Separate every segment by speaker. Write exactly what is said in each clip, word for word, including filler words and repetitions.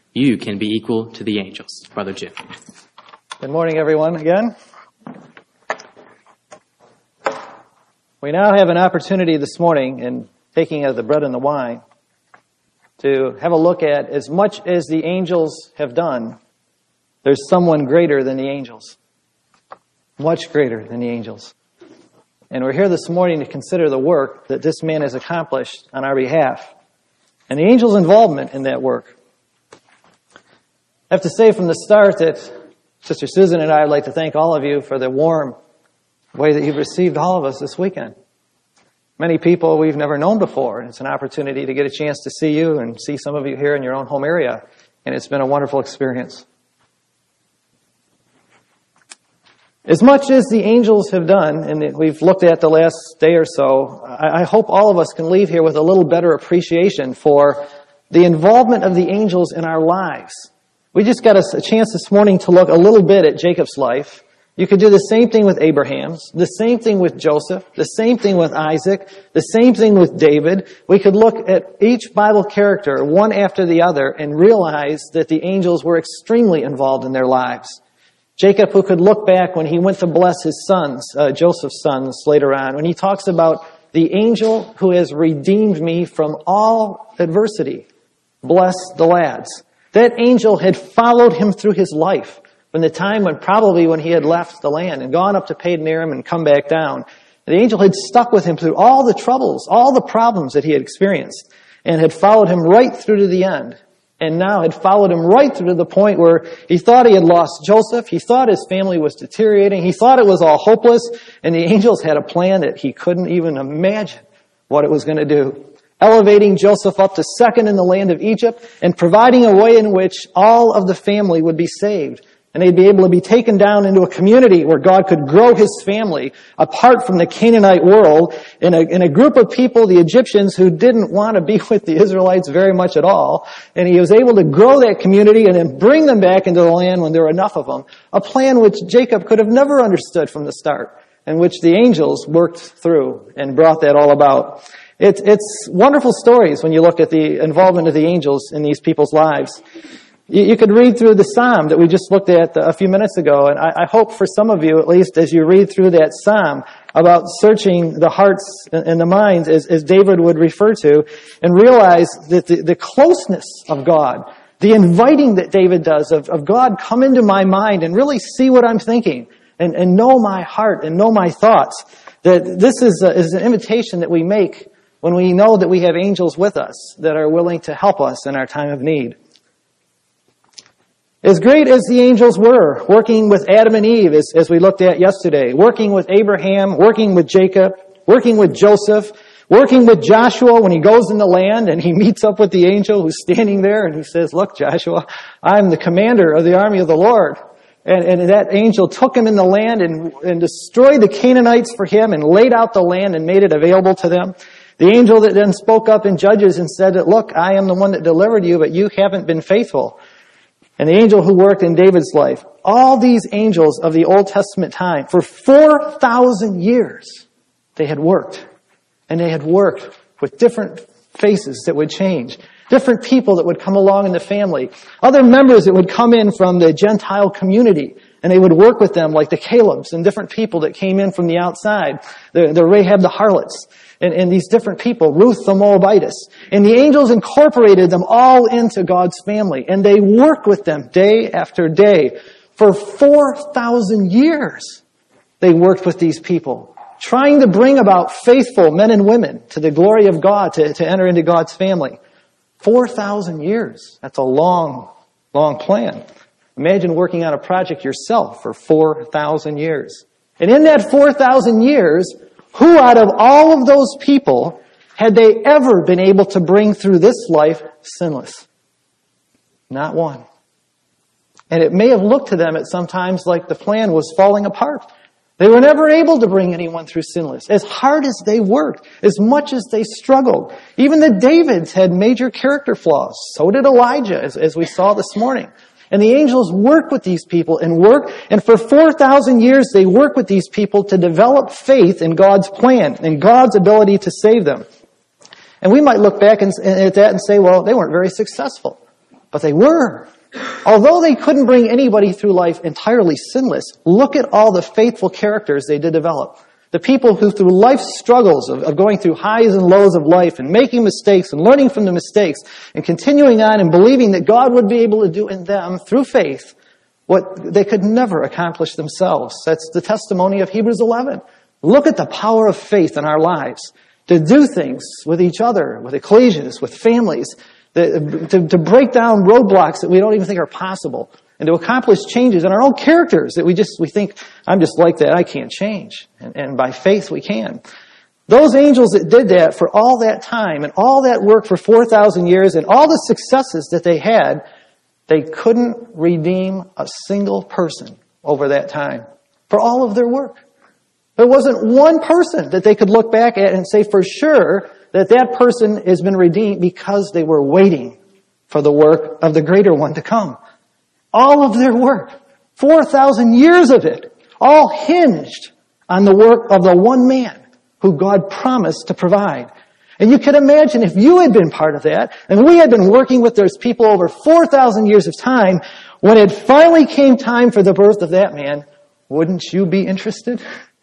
Speaker 1: you can be equal to the angels. Brother Jim.
Speaker 2: Good morning, everyone, again. We now have an opportunity this morning, in taking of the bread and the wine, to have a look at, as much as the angels have done, there's someone greater than the angels. Much greater than the angels. And we're here this morning to consider the work that this man has accomplished on our behalf, and the angels' involvement in that work. I have to say from the start that Sister Susan and I would like to thank all of you for the warm way that you've received all of us this weekend. Many people we've never known before. It's an opportunity to get a chance to see you and see some of you here in your own home area, and it's been a wonderful experience. As much as the angels have done, and we've looked at the last day or so, I hope all of us can leave here with a little better appreciation for the involvement of the angels in our lives. We just got a chance this morning to look a little bit at Jacob's life. You could do the same thing with Abraham's, the same thing with Joseph, the same thing with Isaac, the same thing with David. We could look at each Bible character, one after the other, and realize that the angels were extremely involved in their lives. Jacob, who could look back when he went to bless his sons, uh, Joseph's sons later on, when he talks about the angel who has redeemed me from all adversity. Bless the lads. That angel had followed him through his life from the time when probably when he had left the land and gone up to Padan Aram and come back down. The angel had stuck with him through all the troubles, all the problems that he had experienced, and had followed him right through to the end. And now had followed him right through to the point where he thought he had lost Joseph. He thought his family was deteriorating. He thought it was all hopeless. And the angels had a plan that he couldn't even imagine what it was going to do. Elevating Joseph up to second in the land of Egypt and providing a way in which all of the family would be saved. And they'd be able to be taken down into a community where God could grow his family apart from the Canaanite world in a, in a group of people, the Egyptians, who didn't want to be with the Israelites very much at all. And he was able to grow that community and then bring them back into the land when there were enough of them. A plan which Jacob could have never understood from the start, and which the angels worked through and brought that all about. It's, it's wonderful stories when you look at the involvement of the angels in these people's lives. You, you could read through the psalm that we just looked at a few minutes ago, and I, I hope for some of you, at least as you read through that psalm about searching the hearts and the minds, as, as David would refer to, and realize that the, the closeness of God, the inviting that David does of, of God, come into my mind and really see what I'm thinking and, and know my heart and know my thoughts, that this is, a, is an invitation that we make when we know that we have angels with us that are willing to help us in our time of need. As great as the angels were, working with Adam and Eve, as, as we looked at yesterday, working with Abraham, working with Jacob, working with Joseph, working with Joshua when he goes in the land and he meets up with the angel who's standing there and he says, look, Joshua, I'm the commander of the army of the Lord. And, and that angel took him in the land and, and destroyed the Canaanites for him and laid out the land and made it available to them. The angel that then spoke up in Judges and said that, look, I am the one that delivered you, but you haven't been faithful. And the angel who worked in David's life. All these angels of the Old Testament time, for four thousand years, they had worked. And they had worked with different faces that would change. Different people that would come along in the family. Other members that would come in from the Gentile community. And they would work with them like the Calebs and different people that came in from the outside. The, the Rahab the harlots. And, and these different people, Ruth the Moabitess. And the angels incorporated them all into God's family. And they worked with them day after day. For four thousand years, they worked with these people, trying to bring about faithful men and women to the glory of God, to, to enter into God's family. four thousand years. That's a long, long plan. Imagine working on a project yourself for four thousand years. And in that four thousand years, who out of all of those people had they ever been able to bring through this life sinless? Not one. And it may have looked to them at some times like the plan was falling apart. They were never able to bring anyone through sinless. As hard as they worked, as much as they struggled. Even the Davids had major character flaws. So did Elijah, as, as we saw this morning. And the angels work with these people and work, and for four thousand years they work with these people to develop faith in God's plan and God's ability to save them. And we might look back and, at that and say, well, they weren't very successful. but they were. Although they couldn't bring anybody through life entirely sinless, look at all the faithful characters they did develop. The people who, through life's struggles of, of going through highs and lows of life and making mistakes and learning from the mistakes and continuing on and believing that God would be able to do in them, through faith, what they could never accomplish themselves. That's the testimony of Hebrews eleven. Look at the power of faith in our lives to do things with each other, with ecclesias, with families, to, to break down roadblocks that we don't even think are possible, and to accomplish changes in our own characters that we just, we think, I'm just like that, I can't change. And, and by faith we can. Those angels that did that for all that time and all that work for four thousand years and all the successes that they had, they couldn't redeem a single person over that time for all of their work. There wasn't one person that they could look back at and say for sure that that person has been redeemed, because they were waiting for the work of the greater one to come. All of their work, four thousand years of it, all hinged on the work of the one man who God promised to provide. And you can imagine if you had been part of that, and we had been working with those people over four thousand years of time, when it finally came time for the birth of that man, wouldn't you be interested?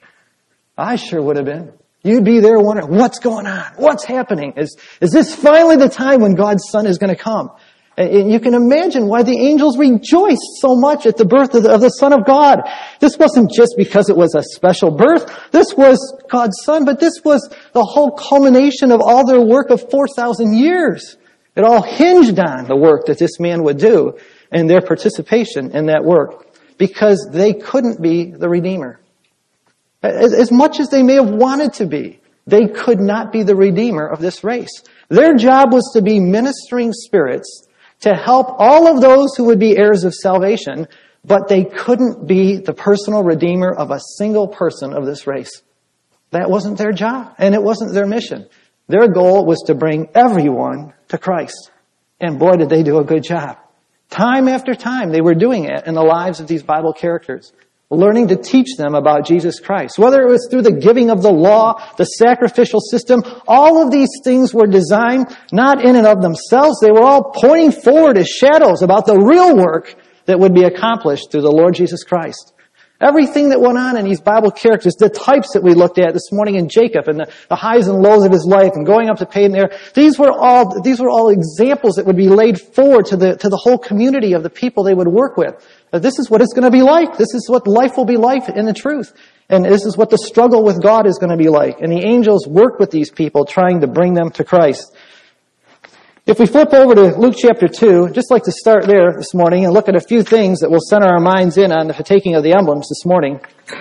Speaker 2: I sure would have been. You'd be there wondering, what's going on? What's happening? Is, is this finally the time when God's Son is going to come? And you can imagine why the angels rejoiced so much at the birth of the, of the Son of God. This wasn't just because it was a special birth. This was God's Son, but this was the whole culmination of all their work of four thousand years. It all hinged on the work that this man would do and their participation in that work, because they couldn't be the Redeemer. As, as much as they may have wanted to be, they could not be the Redeemer of this race. Their job was to be ministering spirits to help all of those who would be heirs of salvation, but they couldn't be the personal Redeemer of a single person of this race. That wasn't their job, and it wasn't their mission. Their goal was to bring everyone to Christ. And boy, did they do a good job. Time after time, they were doing it in the lives of these Bible characters, learning to teach them about Jesus Christ. Whether it was through the giving of the law, the sacrificial system, all of these things were designed not in and of themselves. They were all pointing forward as shadows about the real work that would be accomplished through the Lord Jesus Christ. Everything that went on in these Bible characters, the types that we looked at this morning in Jacob and the, the highs and lows of his life and going up to Padan there, these were all, these were all examples that would be laid forward to the, to the whole community of the people they would work with. But this is what it's going to be like. This is what life will be like in the truth. And this is what the struggle with God is going to be like. And the angels work with these people, trying to bring them to Christ. If we flip over to Luke chapter two, I'd just like to start there this morning and look at a few things that will center our minds in on the partaking of the emblems this morning.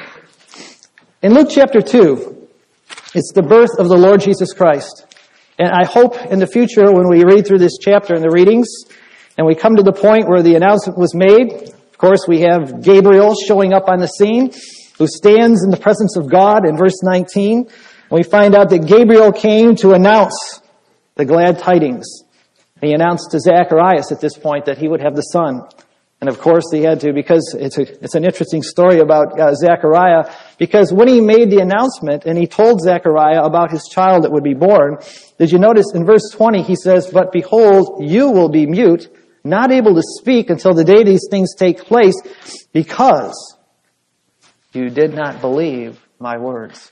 Speaker 2: In Luke chapter two, it's the birth of the Lord Jesus Christ. And I hope in the future when we read through this chapter in the readings and we come to the point where the announcement was made, of course we have Gabriel showing up on the scene, who stands in the presence of God in verse nineteen. And we find out that Gabriel came to announce the glad tidings. He announced to Zacharias at this point that he would have the son. And of course he had to, because it's a, it's an interesting story about uh, Zechariah, because when he made the announcement and he told Zechariah about his child that would be born, did you notice in verse twenty he says, "But behold, you will be mute, not able to speak until the day these things take place, because you did not believe my words."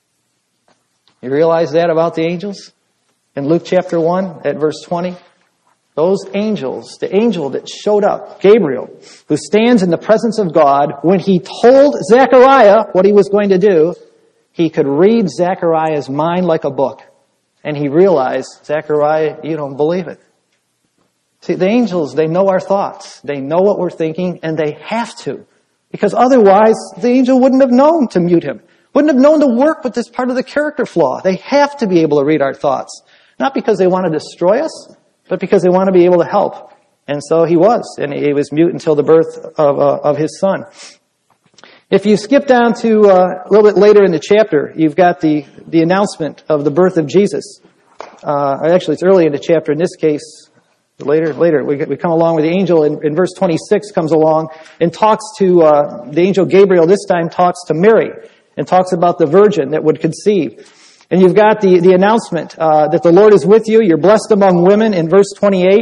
Speaker 2: You realize that about the angels? In Luke chapter one at verse twenty? Those angels, the angel that showed up, Gabriel, who stands in the presence of God, when he told Zechariah what he was going to do, he could read Zechariah's mind like a book. And he realized, Zechariah, you don't believe it. See, the angels, they know our thoughts. They know what we're thinking, and they have to. Because otherwise, the angel wouldn't have known to mute him. Wouldn't have known to work with this part of the character flaw. They have to be able to read our thoughts. Not because they want to destroy us, but because they want to be able to help. And so he was, and he was mute until the birth of, uh, of his son. If you skip down to uh, a little bit later in the chapter, you've got the, the announcement of the birth of Jesus. Uh, actually, it's early in the chapter. In this case, later, later we, we come along with the angel in, in verse twenty-six comes along and talks to, uh, the angel Gabriel this time talks to Mary and talks about the virgin that would conceive. And you've got the, the announcement uh, that the Lord is with you. You're blessed among women in verse twenty-eight.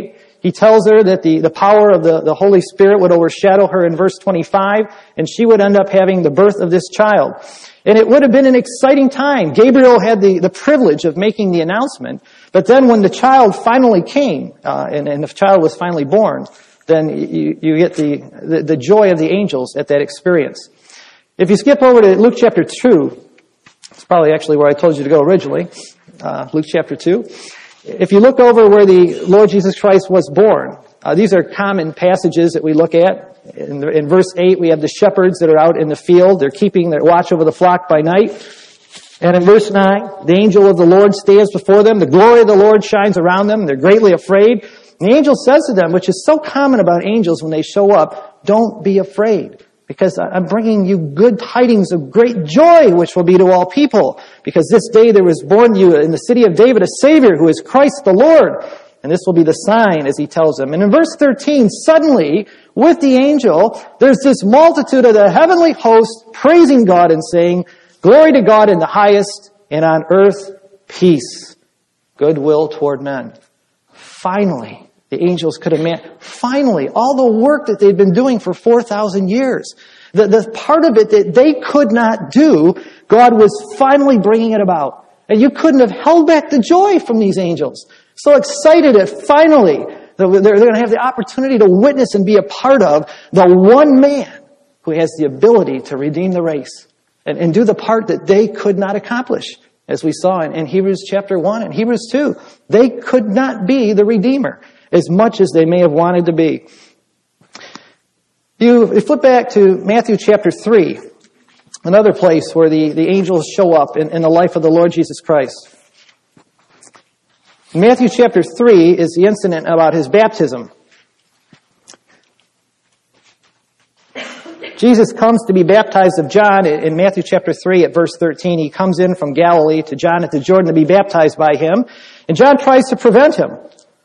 Speaker 2: He tells her that the, the power of the, the Holy Spirit would overshadow her in verse twenty-five, and she would end up having the birth of this child. And it would have been an exciting time. Gabriel had the, the privilege of making the announcement, but then when the child finally came, uh, and, and the child was finally born, then you, you get the, the, the joy of the angels at that experience. If you skip over to Luke chapter two, it's probably actually where I told you to go originally, uh, Luke chapter two. If you look over where the Lord Jesus Christ was born, uh, these are common passages that we look at. In, the, in verse eight, we have the shepherds that are out in the field. They're keeping their watch over the flock by night. And in verse nine, the angel of the Lord stands before them. The glory of the Lord shines around them. They're greatly afraid. And the angel says to them, which is so common about angels when they show up, don't be afraid, because I'm bringing you good tidings of great joy, which will be to all people. Because this day there was born you in the city of David a Savior, who is Christ the Lord. And this will be the sign, as he tells them. And in verse thirteen, suddenly, with the angel, there's this multitude of the heavenly host praising God and saying, glory to God in the highest, and on earth peace, goodwill toward men. Finally, the angels could have man. Finally, all the work that they'd been doing for four thousand years, the, the part of it that they could not do, God was finally bringing it about. And you couldn't have held back the joy from these angels. So excited that finally they're, they're going to have the opportunity to witness and be a part of the one man who has the ability to redeem the race and, and do the part that they could not accomplish. As we saw in, in Hebrews chapter one and Hebrews two, they could not be the Redeemer as much as they may have wanted to be. You, you flip back to Matthew chapter three, another place where the, the angels show up in, in the life of the Lord Jesus Christ. Matthew chapter three is the incident about his baptism. Jesus comes to be baptized of John in Matthew chapter three at verse thirteen. He comes in from Galilee to John at the Jordan to be baptized by him. And John tries to prevent him.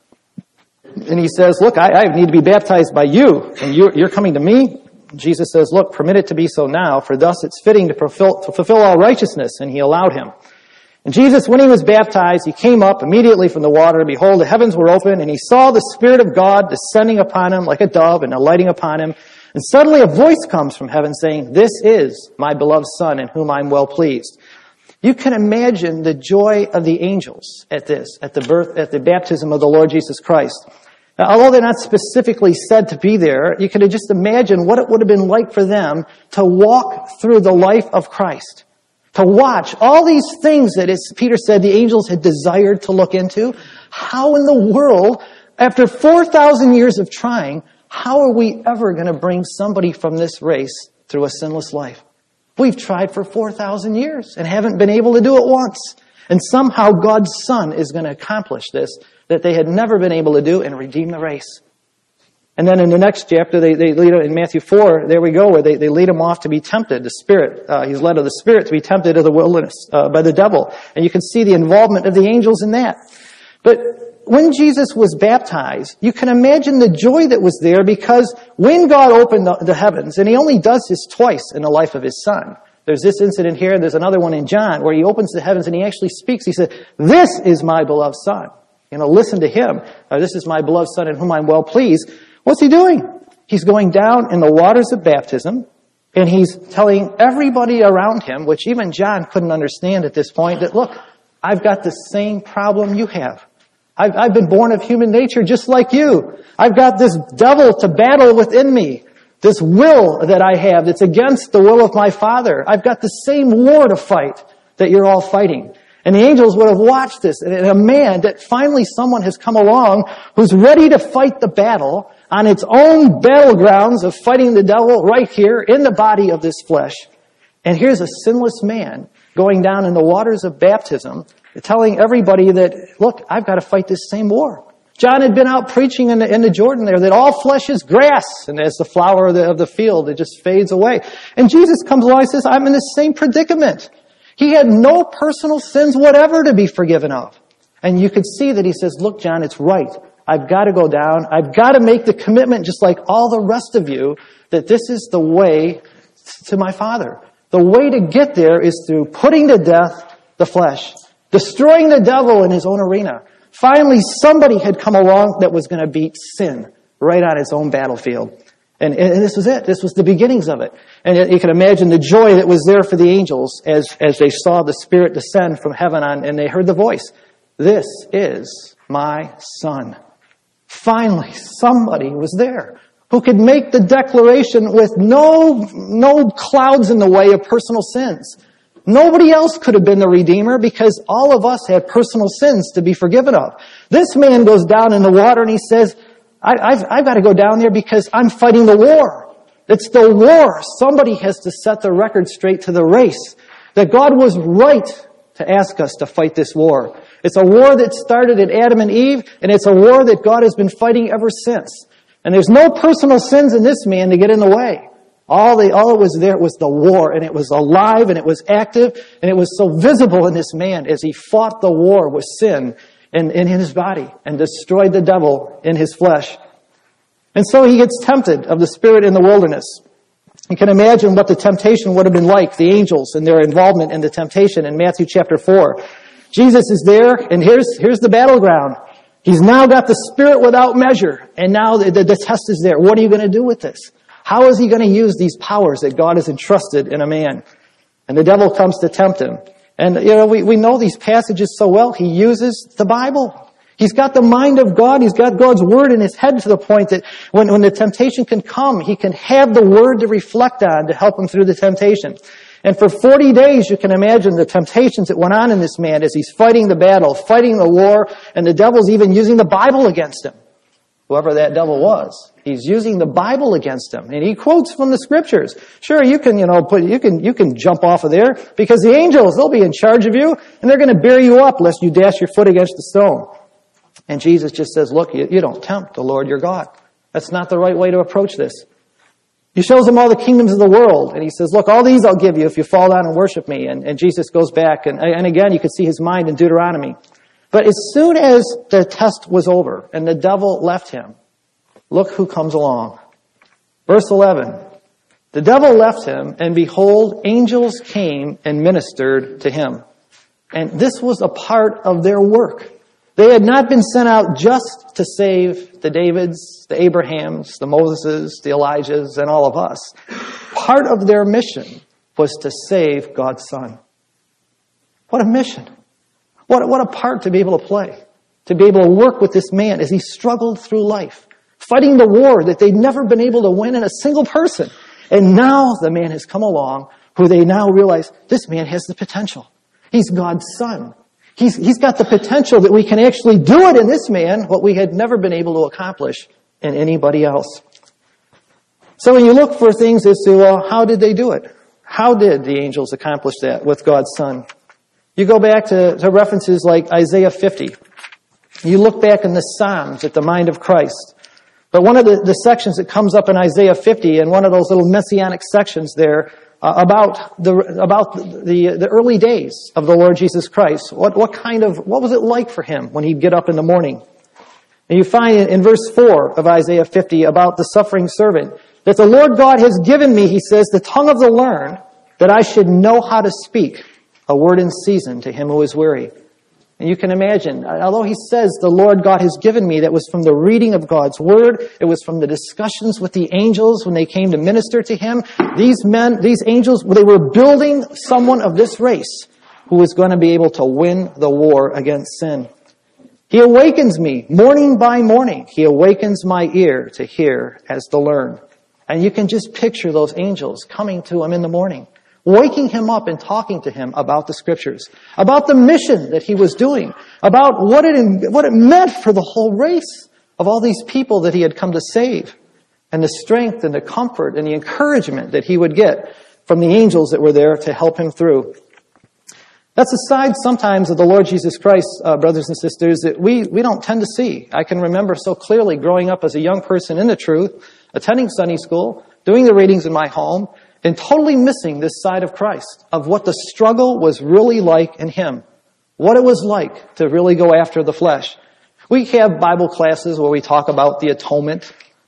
Speaker 2: And he says, look, I, I need to be baptized by you, and you're, you're coming to me? Jesus says, look, permit it to be so now, for thus it's fitting to fulfill, to fulfill all righteousness. And he allowed him. And Jesus, when he was baptized, he came up immediately from the water, and behold, the heavens were open, and he saw the Spirit of God descending upon him like a dove and alighting upon him. And suddenly a voice comes from heaven saying, this is my beloved Son, in whom I'm well pleased. You can imagine the joy of the angels at this, at the birth, at the baptism of the Lord Jesus Christ. Now, although they're not specifically said to be there, you can just imagine what it would have been like for them to walk through the life of Christ. To watch all these things that, as Peter said, the angels had desired to look into. How in the world, after four thousand years of trying, how are we ever going to bring somebody from this race through a sinless life? We've tried for four thousand years and haven't been able to do it once. And somehow God's Son is going to accomplish this that they had never been able to do and redeem the race. And then in the next chapter, they, they lead in Matthew four, there we go, where they, they lead him off to be tempted. The Spirit, uh, he's led of the Spirit to be tempted to the wilderness uh, by the devil. And you can see the involvement of the angels in that. But when Jesus was baptized, you can imagine the joy that was there, because when God opened the, the heavens, and he only does this twice in the life of his Son. There's this incident here, there's another one in John, where he opens the heavens and he actually speaks. He said, this is my beloved Son. You know, listen to him. Uh, this is my beloved Son in whom I'm well pleased. What's he doing? He's going down in the waters of baptism, and he's telling everybody around him, which even John couldn't understand at this point, that look, I've got the same problem you have. I've, I've been born of human nature just like you. I've got this devil to battle within me. This will that I have that's against the will of my Father. I've got the same war to fight that you're all fighting. And the angels would have watched this, and a man that finally someone has come along who's ready to fight the battle on its own battlegrounds of fighting the devil right here in the body of this flesh. And here's a sinless man going down in the waters of baptism, telling everybody that, look, I've got to fight this same war. John had been out preaching in the, in the Jordan there that all flesh is grass, and as the flower of the, of the field, it just fades away. And Jesus comes along and says, I'm in the same predicament. He had no personal sins whatever to be forgiven of. And you could see that he says, look, John, it's right. I've got to go down. I've got to make the commitment, just like all the rest of you, that this is the way to my Father. The way to get there is through putting to death the flesh, destroying the devil in his own arena, Finally, somebody had come along that was going to beat sin right on its own battlefield. And, and this was it. This was the beginnings of it. And you can imagine the joy that was there for the angels as, as they saw the Spirit descend from heaven on, and they heard the voice. This is my Son. Finally, somebody was there who could make the declaration with no, no clouds in the way of personal sins. Nobody else could have been the Redeemer because all of us had personal sins to be forgiven of. This man goes down in the water and he says, I, I've, I've got to go down there because I'm fighting the war. It's the war. Somebody has to set the record straight to the race. That God was right to ask us to fight this war. It's a war that started at Adam and Eve, and it's a war that God has been fighting ever since. And there's no personal sins in this man to get in the way. All the, all it was there was the war, and it was alive, and it was active, and it was so visible in this man as he fought the war with sin in, in his body and destroyed the devil in his flesh. And so he gets tempted of the Spirit in the wilderness. You can imagine what the temptation would have been like, the angels and their involvement in the temptation in Matthew chapter four. Jesus is there, and here's, here's the battleground. He's now got the Spirit without measure, and now the, the, the test is there. What are you going to do with this? How is he going to use these powers that God has entrusted in a man? And the devil comes to tempt him. And, you know, we, we know these passages so well. He uses the Bible. He's got the mind of God. He's got God's Word in his head to the point that when, when the temptation can come, he can have the Word to reflect on to help him through the temptation. And for forty days, you can imagine the temptations that went on in this man as he's fighting the battle, fighting the war, and the devil's even using the Bible against him. Whoever that devil was, he's using the Bible against him. And he quotes from the Scriptures. Sure, you can, you know, put, you can, you can jump off of there because the angels, they'll be in charge of you and they're going to bear you up lest you dash your foot against the stone. And Jesus just says, look, you, you don't tempt the Lord your God. That's not the right way to approach this. He shows him all the kingdoms of the world. And he says, look, all these I'll give you if you fall down and worship me. And, and Jesus goes back. And, and again, you can see his mind in Deuteronomy. But as soon as the test was over and the devil left him, look who comes along. Verse eleven. The devil left him, and behold, angels came and ministered to him. And this was a part of their work. They had not been sent out just to save the Davids, the Abrahams, the Moses, the Elijahs, and all of us. Part of their mission was to save God's Son. What a mission. What, what a part to be able to play. To be able to work with this man as he struggled through life. Fighting the war that they'd never been able to win in a single person. And now the man has come along who they now realize, this man has the potential. He's God's Son. He's, he's got the potential that we can actually do it in this man, what we had never been able to accomplish in anybody else. So when you look for things as to, well, how did they do it? How did the angels accomplish that with God's Son? You go back to, to references like Isaiah fifty. You look back in the Psalms at the mind of Christ. But one of the, the sections that comes up in Isaiah fifty, and one of those little messianic sections there, uh, about the about the the early days of the Lord Jesus Christ. What what kind of what was it like for him when he'd get up in the morning? And you find in, in verse four of Isaiah fifty about the suffering servant that the Lord God has given me, he says, the tongue of the learned, that I should know how to speak a word in season to him who is weary. And you can imagine, although he says the Lord God has given me, that was from the reading of God's Word, it was from the discussions with the angels when they came to minister to him. These men, these angels, they were building someone of this race who was going to be able to win the war against sin. He awakens me morning by morning. He awakens my ear to hear as to learn. And you can just picture those angels coming to him in the morning, waking him up and talking to him about the Scriptures, about the mission that he was doing, about what it, what it meant for the whole race of all these people that he had come to save, and the strength and the comfort and the encouragement that he would get from the angels that were there to help him through. That's a side sometimes of the Lord Jesus Christ, uh, brothers and sisters, that we, we don't tend to see. I can remember so clearly growing up as a young person in the truth, attending Sunday school, doing the readings in my home, and totally missing this side of Christ, of what the struggle was really like in him. What it was like to really go after the flesh. We have Bible classes where we talk about the atonement.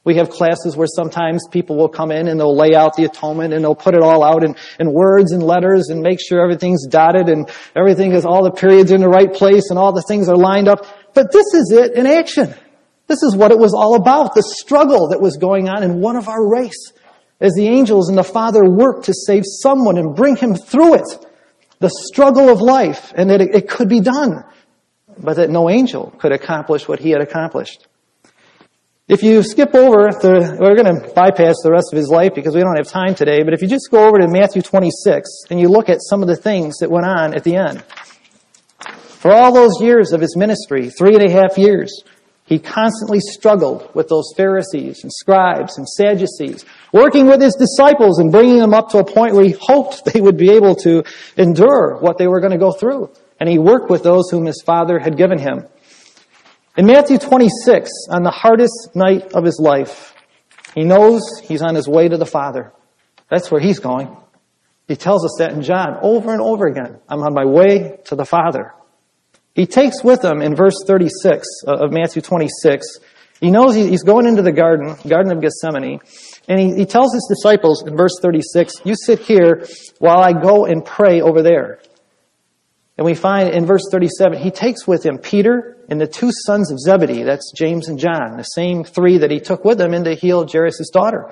Speaker 2: We have classes where sometimes people will come in and they'll lay out the atonement and they'll put it all out in, in words and letters and make sure everything's dotted and everything is, all the periods in the right place and all the things are lined up. But this is it in action. This is what it was all about, the struggle that was going on in one of our race as the angels and the Father worked to save someone and bring him through it. The struggle of life, and that it, it could be done, but that no angel could accomplish what he had accomplished. If you skip over, the, we're going to bypass the rest of his life because we don't have time today, but if you just go over to Matthew twenty-six and you look at some of the things that went on at the end. For all those years of his ministry, three and a half years, he constantly struggled with those Pharisees and scribes and Sadducees, working with his disciples and bringing them up to a point where he hoped they would be able to endure what they were going to go through. And he worked with those whom his Father had given him. In Matthew twenty-six, on the hardest night of his life, he knows he's on his way to the Father. That's where he's going. He tells us that in John over and over again. I'm on my way to the Father. He takes with him in verse thirty-six of Matthew twenty-six, he knows he's going into the garden, Garden of Gethsemane, and he, he tells his disciples in verse thirty-six, you sit here while I go and pray over there. And we find in verse thirty-seven, he takes with him Peter and the two sons of Zebedee, that's James and John, the same three that he took with him in to heal Jairus' daughter.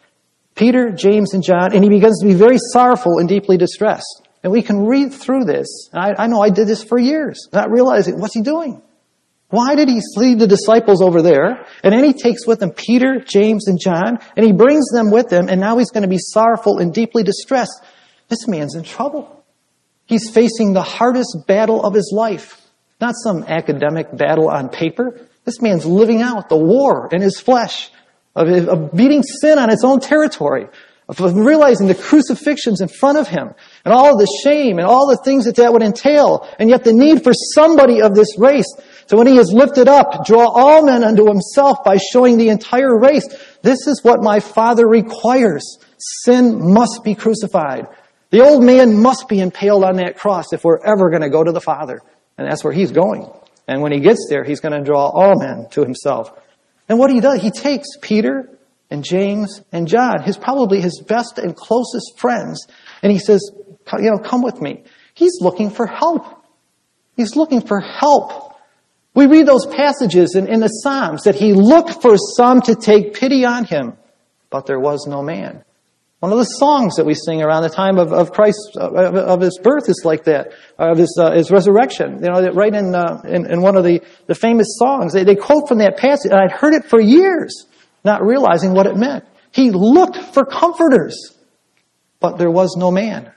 Speaker 2: Peter, James, and John, and he begins to be very sorrowful and deeply distressed. And we can read through this. I, I know I did this for years, not realizing, what's he doing? Why did he lead the disciples over there? And then he takes with him Peter, James, and John, and he brings them with him, and now he's going to be sorrowful and deeply distressed. This man's in trouble. He's facing the hardest battle of his life. Not some academic battle on paper. This man's living out the war in his flesh, of, of beating sin on its own territory, of realizing the crucifixions in front of him, and all of the shame and all the things that that would entail, and yet the need for somebody of this race. So when he is lifted up, draw all men unto himself by showing the entire race. This is what my Father requires. Sin must be crucified. The old man must be impaled on that cross if we're ever going to go to the Father. And that's where he's going. And when he gets there, he's going to draw all men to himself. And what he does, he takes Peter and James and John, his probably his best and closest friends, and he says, you know, come with me. He's looking for help. He's looking for help. We read those passages in, in the Psalms that he looked for some to take pity on him, but there was no man. One of the songs that we sing around the time of, of Christ, of, of his birth is like that, of his, uh, his resurrection. You know, that right in, uh, in, in one of the, the famous songs, they, they quote from that passage, and I'd heard it for years, not realizing what it meant. He looked for comforters, but there was no man.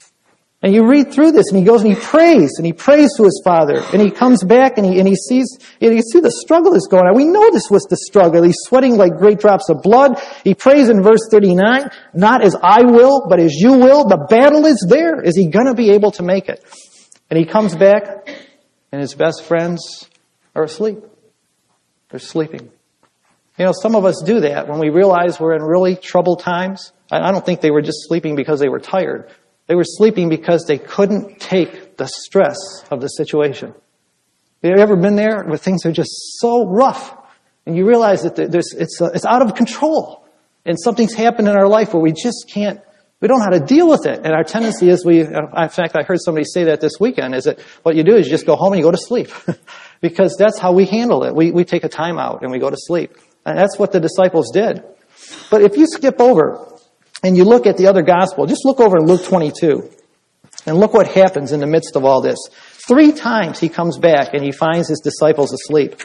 Speaker 2: And you read through this, and he goes and he prays, and he prays to his Father, and he comes back, and he and he sees, and you see the struggle that's going on. We know this was the struggle. He's sweating like great drops of blood. He prays in verse thirty-nine, not as I will, but as you will. The battle is there. Is he going to be able to make it? And he comes back, and his best friends are asleep. They're sleeping. You know, some of us do that when we realize we're in really troubled times. I don't think they were just sleeping because they were tired. They were sleeping because they couldn't take the stress of the situation. Have you ever been there where things are just so rough and you realize that there's, it's, uh, it's out of control and something's happened in our life where we just can't, we don't know how to deal with it. And our tendency is we, uh, in fact, I heard somebody say that this weekend, is that what you do is you just go home and you go to sleep because that's how we handle it. We, we take a time out and we go to sleep. And that's what the disciples did. But if you skip over and you look at the other gospel, just look over in Luke twenty-two. And look what happens in the midst of all this. Three times he comes back and he finds his disciples asleep.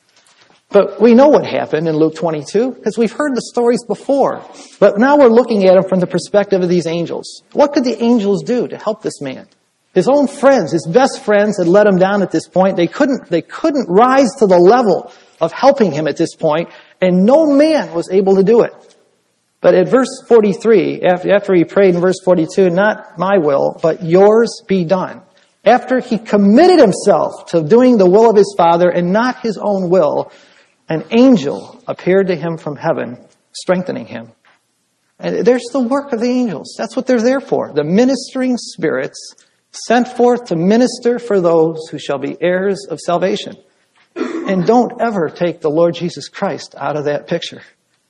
Speaker 2: But we know what happened in Luke twenty-two because we've heard the stories before. But now we're looking at them from the perspective of these angels. What could the angels do to help this man? His own friends, his best friends had let him down at this point. They couldn't, they couldn't rise to the level of helping him at this point, and no man was able to do it. But at verse forty-three, after, after he prayed in verse forty-two, not my will, but yours be done. After he committed himself to doing the will of his Father and not his own will, an angel appeared to him from heaven, strengthening him. And there's the work of the angels. That's what they're there for. The ministering spirits sent forth to minister for those who shall be heirs of salvation. And don't ever take the Lord Jesus Christ out of that picture.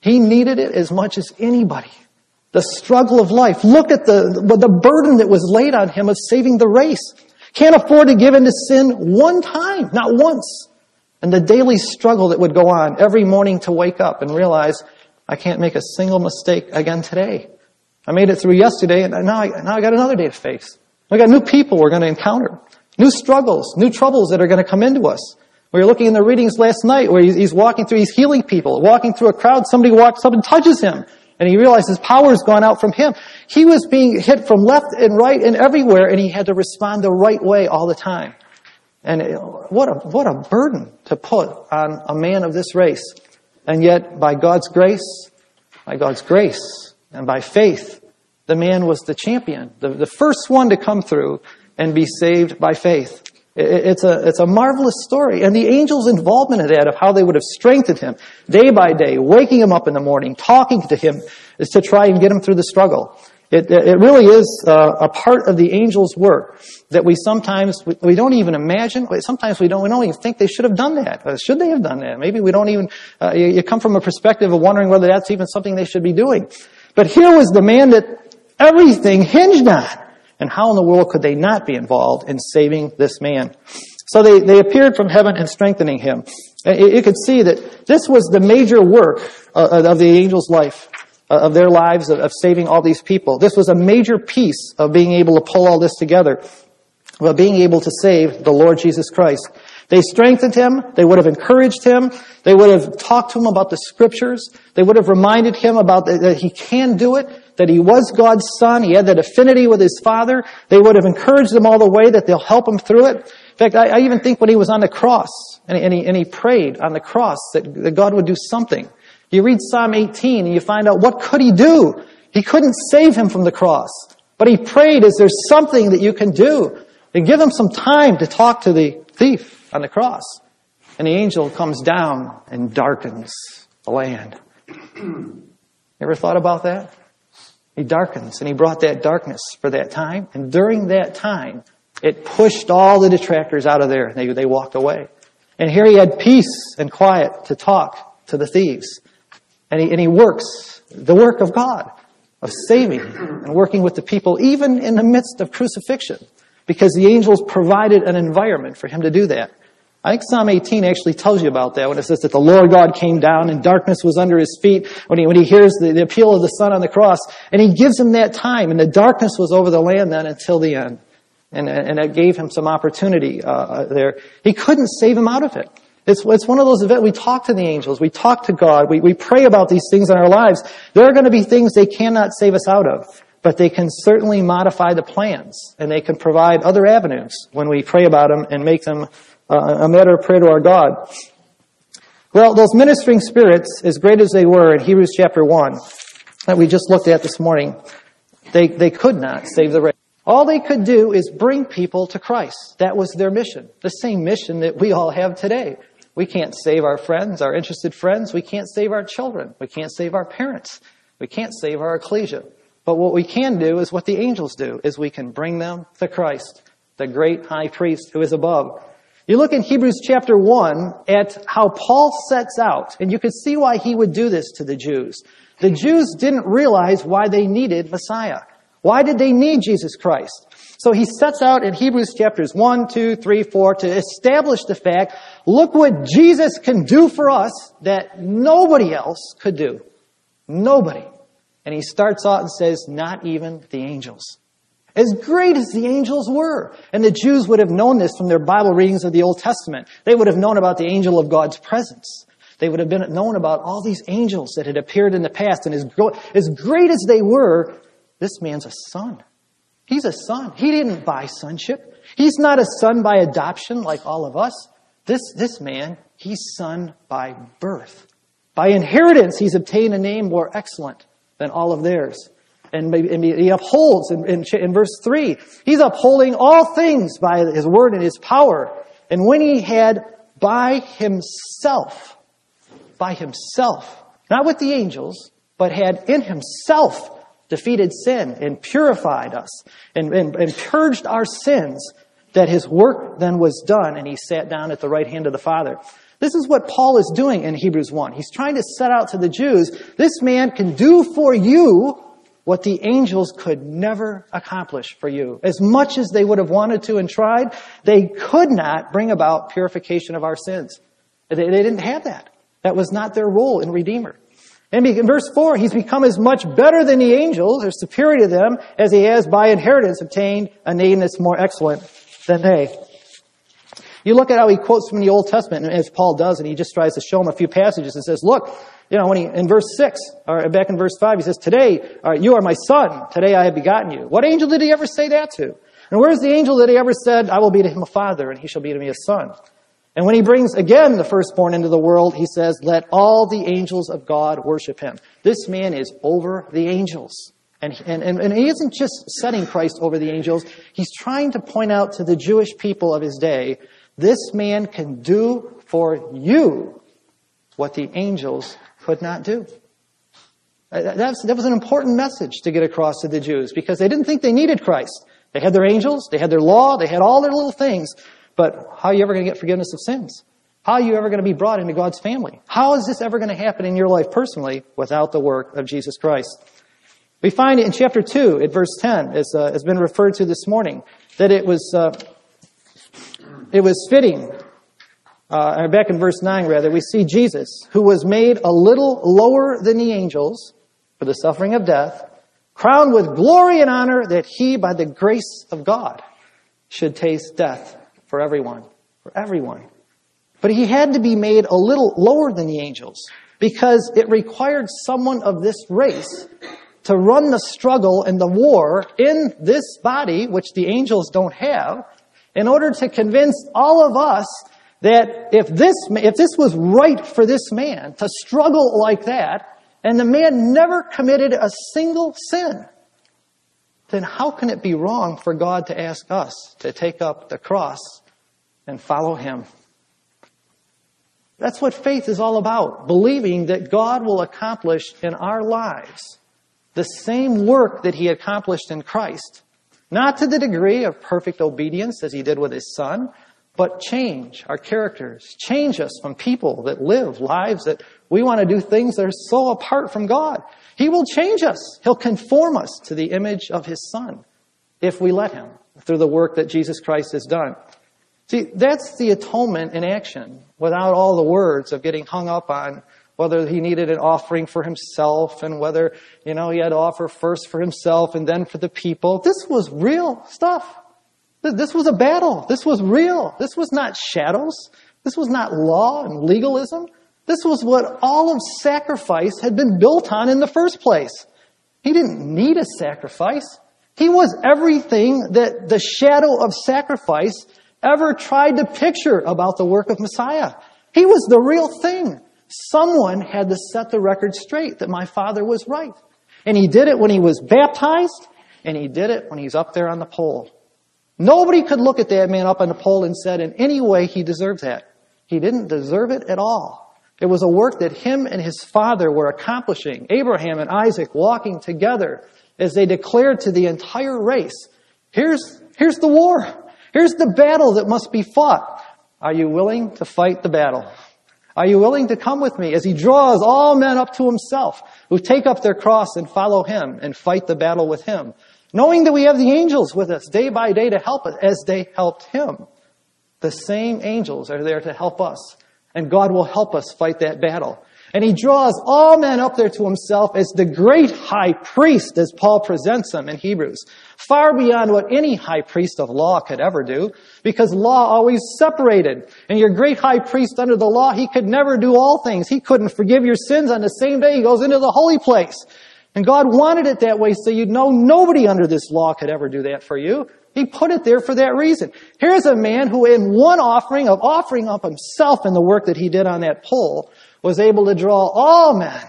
Speaker 2: He needed it as much as anybody. The struggle of life. Look at the, the burden that was laid on him of saving the race. Can't afford to give in to sin one time, not once. And the daily struggle that would go on every morning to wake up and realize, I can't make a single mistake again today. I made it through yesterday, and now I, now I got another day to face. I got new people we're going to encounter. New struggles, new troubles that are going to come into us. We were looking in the readings last night where he's walking through, he's healing people, walking through a crowd, somebody walks up and touches him, and he realizes his power's gone out from him. He was being hit from left and right and everywhere, and he had to respond the right way all the time. And it, what a, what a burden to put on a man of this race. And yet, by God's grace, by God's grace, and by faith, the man was the champion, the, the first one to come through and be saved by faith. It's a, it's a marvelous story. And the angels' involvement in that, of how they would have strengthened him day by day, waking him up in the morning, talking to him, is to try and get him through the struggle. It, it really is uh, a part of the angels' work that we sometimes, we, we don't even imagine. Sometimes we don't, we don't even think they should have done that. Uh, should they have done that? Maybe we don't even, uh, you, you come from a perspective of wondering whether that's even something they should be doing. But here was the man that everything hinged on. And how in the world could they not be involved in saving this man? So they, they appeared from heaven and strengthening him. You could see that this was the major work of the angels' life, of their lives, of saving all these people. This was a major piece of being able to pull all this together, of being able to save the Lord Jesus Christ. They strengthened him. They would have encouraged him. They would have talked to him about the Scriptures. They would have reminded him about that he can do it, that he was God's son. He had that affinity with his Father. They would have encouraged him all the way that they'll help him through it. In fact, I, I even think when he was on the cross, and, and, he, and he prayed on the cross that, that God would do something. You read Psalm eighteen and you find out, what could he do? He couldn't save him from the cross. But he prayed, is there something that you can do? And give him some time to talk to the thief on the cross. And the angel comes down and darkens the land. You ever thought about that? He darkens, and he brought that darkness for that time. And during that time, it pushed all the detractors out of there. They, they walked away. And here he had peace and quiet to talk to the thieves. And he, and he works the work of God, of saving and working with the people, even in the midst of crucifixion, because the angels provided an environment for him to do that. I think Psalm eighteen actually tells you about that when it says that the Lord God came down and darkness was under his feet when he, when he hears the, the appeal of the Son on the cross. And he gives him that time, and the darkness was over the land then until the end. And, and it gave him some opportunity uh, there. He couldn't save him out of it. It's, it's one of those events. We talk to the angels. We talk to God. We, we pray about these things in our lives. There are going to be things they cannot save us out of, but they can certainly modify the plans, and they can provide other avenues when we pray about them and make them Uh, a matter of prayer to our God. Well, those ministering spirits, as great as they were in Hebrews chapter one, that we just looked at this morning, they, they could not save the race. All they could do is bring people to Christ. That was their mission. The same mission that we all have today. We can't save our friends, our interested friends. We can't save our children. We can't save our parents. We can't save our ecclesia. But what we can do is what the angels do, is we can bring them to Christ, the great high priest who is above. You look in Hebrews chapter one at how Paul sets out, and you can see why he would do this to the Jews. The Jews didn't realize why they needed Messiah. Why did they need Jesus Christ? So he sets out in Hebrews chapters one, two, three, four to establish the fact, look what Jesus can do for us that nobody else could do. Nobody. And he starts out and says, not even the angels. As great as the angels were. And the Jews would have known this from their Bible readings of the Old Testament. They would have known about the angel of God's presence. They would have been known about all these angels that had appeared in the past. And as, as great as they were, this man's a son. He's a son. He didn't buy sonship. He's not a son by adoption like all of us. This, this man, he's son by birth. By inheritance, he's obtained a name more excellent than all of theirs. And he upholds, in, in, in verse three, he's upholding all things by his word and his power. And when he had by himself, by himself, not with the angels, but had in himself defeated sin and purified us and, and, and purged our sins, that his work then was done and he sat down at the right hand of the Father. This is what Paul is doing in Hebrews one. He's trying to set out to the Jews, this man can do for you what the angels could never accomplish for you. As much as they would have wanted to and tried, they could not bring about purification of our sins. They, they didn't have that. That was not their role in Redeemer. And in verse four, he's become as much better than the angels, or superior to them, as he has by inheritance obtained a name that's more excellent than they. You look at how he quotes from the Old Testament, as Paul does, and he just tries to show them a few passages and says, look, you know, when he, in verse six, or back in verse five, he says, today, uh, you are my son, today I have begotten you. What angel did he ever say that to? And where's the angel that he ever said, I will be to him a father, and he shall be to me a son? And when he brings again the firstborn into the world, he says, let all the angels of God worship him. This man is over the angels. And, and, and he isn't just setting Christ over the angels. He's trying to point out to the Jewish people of his day, this man can do for you what the angels could not do. That's, that was an important message to get across to the Jews because they didn't think they needed Christ. They had their angels, they had their law, they had all their little things. But how are you ever going to get forgiveness of sins? How are you ever going to be brought into God's family? How is this ever going to happen in your life personally without the work of Jesus Christ? We find it in chapter two, at verse ten, as uh, has been referred to this morning, that it was uh, it was fitting. Uh, back in verse nine, rather, we see Jesus, who was made a little lower than the angels for the suffering of death, crowned with glory and honor, that he, by the grace of God, should taste death for everyone. For everyone. But he had to be made a little lower than the angels because it required someone of this race to run the struggle and the war in this body, which the angels don't have, in order to convince all of us that if this, if this was right for this man to struggle like that, and the man never committed a single sin, then how can it be wrong for God to ask us to take up the cross and follow him? That's what faith is all about, believing that God will accomplish in our lives the same work that he accomplished in Christ. Not to the degree of perfect obedience as he did with his son, but change our characters, change us from people that live lives that we want to do things that are so apart from God. He will change us. He'll conform us to the image of his son if we let him through the work that Jesus Christ has done. See, that's the atonement in action without all the words of getting hung up on whether he needed an offering for himself and whether, you know, he had to offer first for himself and then for the people. This was real stuff. This was a battle. This was real. This was not shadows. This was not law and legalism. This was what all of sacrifice had been built on in the first place. He didn't need a sacrifice. He was everything that the shadow of sacrifice ever tried to picture about the work of Messiah. He was the real thing. Someone had to set the record straight that my Father was right. And he did it when he was baptized, and he did it when he's up there on the pole. Nobody could look at that man up on the pole and said in any way he deserved that. He didn't deserve it at all. It was a work that him and his father were accomplishing. Abraham and Isaac walking together as they declared to the entire race, here's, here's the war. Here's the battle that must be fought. Are you willing to fight the battle? Are you willing to come with me as he draws all men up to himself who take up their cross and follow him and fight the battle with him? Knowing that we have the angels with us day by day to help us as they helped him. The same angels are there to help us. And God will help us fight that battle. And he draws all men up there to himself as the great high priest, as Paul presents him in Hebrews. Far beyond what any high priest of law could ever do, because law always separated. And your great high priest under the law, he could never do all things. He couldn't forgive your sins on the same day he goes into the holy place. And God wanted it that way so you'd know nobody under this law could ever do that for you. He put it there for that reason. Here's a man who in one offering of offering up himself in the work that he did on that pole was able to draw all men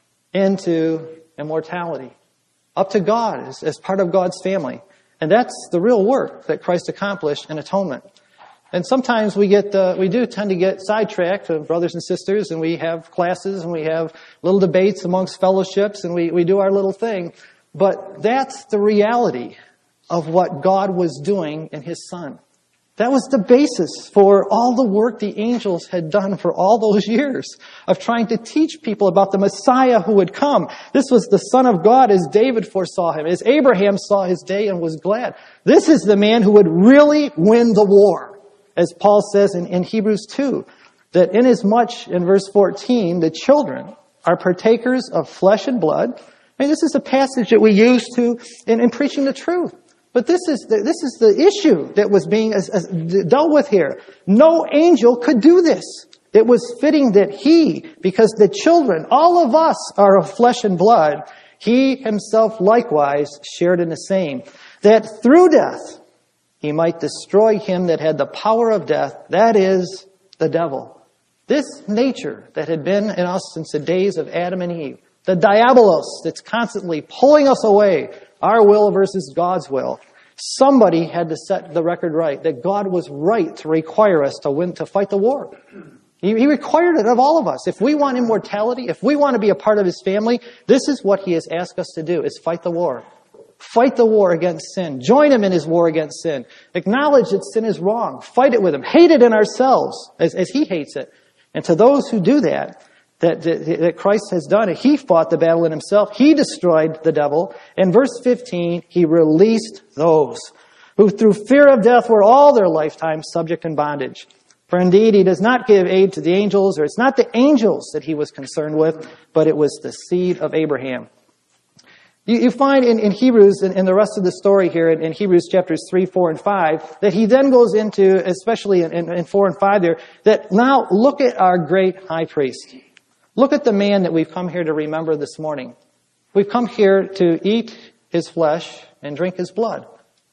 Speaker 2: into immortality, up to God as, as part of God's family. And that's the real work that Christ accomplished in atonement. And sometimes we get, uh, we do tend to get sidetracked, uh, brothers and sisters, and we have classes and we have little debates amongst fellowships and we, we do our little thing. But that's the reality of what God was doing in his Son. That was the basis for all the work the angels had done for all those years of trying to teach people about the Messiah who would come. This was the Son of God as David foresaw him, as Abraham saw his day and was glad. This is the man who would really win the war, as Paul says in, in Hebrews two, that inasmuch, in verse fourteen, the children are partakers of flesh and blood. I mean, this is a passage that we use to in, in preaching the truth. But this is the, this is the issue that was being as, as dealt with here. No angel could do this. It was fitting that he, because the children, all of us are of flesh and blood, he himself likewise shared in the same. That through death he might destroy him that had the power of death, that is, the devil. This nature that had been in us since the days of Adam and Eve, the diabolos that's constantly pulling us away, our will versus God's will. Somebody had to set the record right, that God was right to require us to win, to fight the war. He, he required it of all of us. If we want immortality, if we want to be a part of His family, this is what He has asked us to do, is fight the war. Fight the war against sin. Join Him in His war against sin. Acknowledge that sin is wrong. Fight it with Him. Hate it in ourselves as, as He hates it. And to those who do that, That, that, that Christ has done it. He fought the battle in Himself. He destroyed the devil. In verse fifteen, He released those who through fear of death were all their lifetime subject in bondage. For indeed, He does not give aid to the angels, or it's not the angels that He was concerned with, but it was the seed of Abraham. You, you find in, in Hebrews, in, in the rest of the story here, in, in Hebrews chapters three, four, and five, that he then goes into, especially in, in, in four and five there, that now look at our great high priest. Look at the man that we've come here to remember this morning. We've come here to eat His flesh and drink His blood.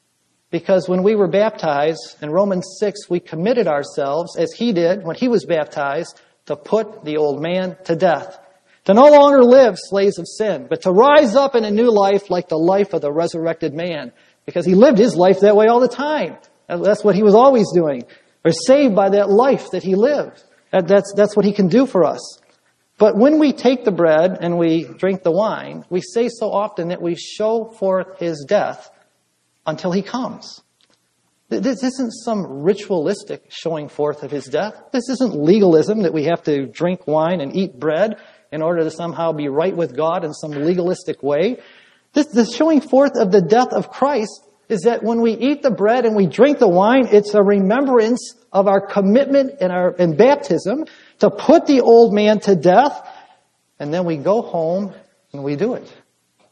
Speaker 2: Because when we were baptized, in Romans six, we committed ourselves, as He did when He was baptized, to put the old man to death. To no longer live slaves of sin, but to rise up in a new life like the life of the resurrected man. Because He lived His life that way all the time. That's what He was always doing. We're saved by that life that He lived. That's, that's what He can do for us. But when we take the bread and we drink the wine, we say so often that we show forth His death until He comes. This isn't some ritualistic showing forth of His death. This isn't legalism that we have to drink wine and eat bread in order to somehow be right with God in some legalistic way. This, this showing forth of the death of Christ is that when we eat the bread and we drink the wine, it's a remembrance of our commitment in our in baptism to put the old man to death, and then we go home and we do it.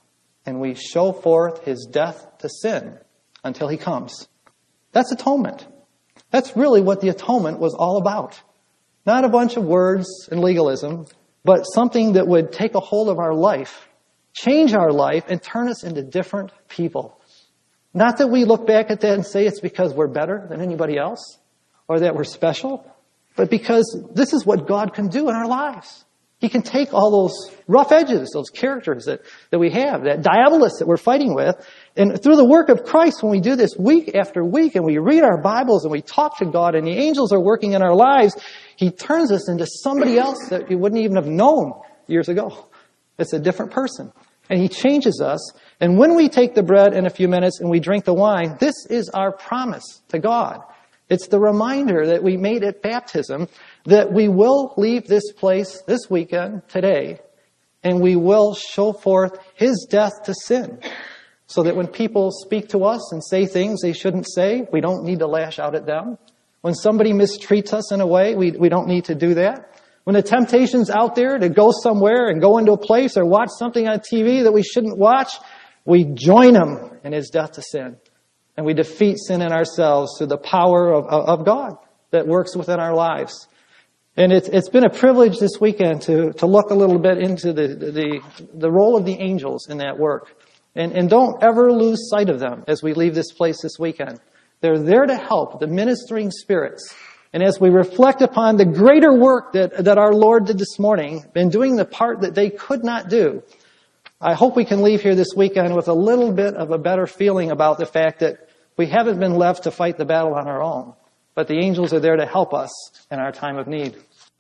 Speaker 2: And we show forth His death to sin until He comes. That's atonement. That's really what the atonement was all about. Not a bunch of words and legalism, but something that would take a hold of our life, change our life, and turn us into different people. Not that we look back at that and say it's because we're better than anybody else, or that we're special, but because this is what God can do in our lives. He can take all those rough edges, those characters that, that we have, that diabolos that we're fighting with, and through the work of Christ, when we do this week after week, and we read our Bibles and we talk to God, and the angels are working in our lives, He turns us into somebody else that you wouldn't even have known years ago. It's a different person. And He changes us. And when we take the bread in a few minutes and we drink the wine, this is our promise to God. It's the reminder that we made at baptism that we will leave this place this weekend, today, and we will show forth His death to sin. So that when people speak to us and say things they shouldn't say, we don't need to lash out at them. When somebody mistreats us in a way, we, we don't need to do that. When the temptation's out there to go somewhere and go into a place or watch something on T V that we shouldn't watch, we join Him in His death to sin. And we defeat sin in ourselves through the power of, of God that works within our lives. And it's, it's been a privilege this weekend to, to look a little bit into the, the, the role of the angels in that work. And, and don't ever lose sight of them as we leave this place this weekend. They're there to help the ministering spirits. And as we reflect upon the greater work that, that our Lord did this morning, in doing the part that they could not do, I hope we can leave here this weekend with a little bit of a better feeling about the fact that we haven't been left to fight the battle on our own, but the angels are there to help us in our time of need.